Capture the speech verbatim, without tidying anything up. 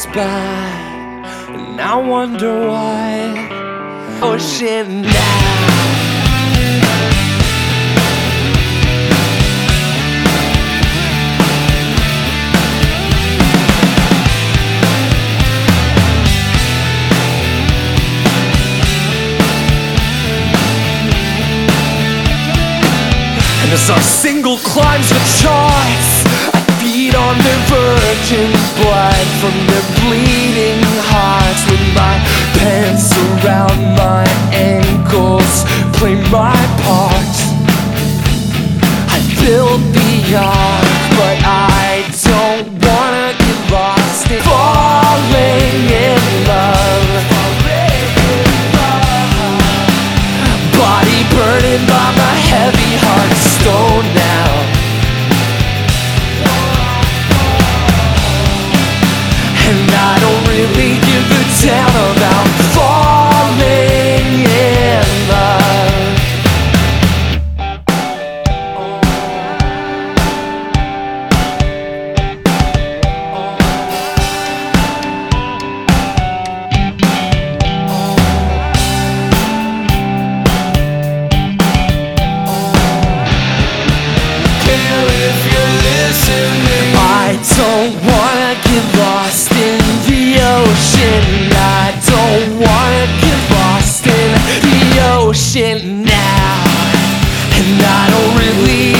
goes by, and I wonder why. Ocean now. And as our single climbs the charts, I feed on their virgin blood from their bleeding hearts. With my pants around my ankles, play my part. I built the ark, but I don't wanna get lost in falling in love. Body burdened by my heavy heart stone now. And I don't really give a damn about falling in love. I don't wanna get lost in the ocean. I don't wanna get lost in the ocean now. And I don't really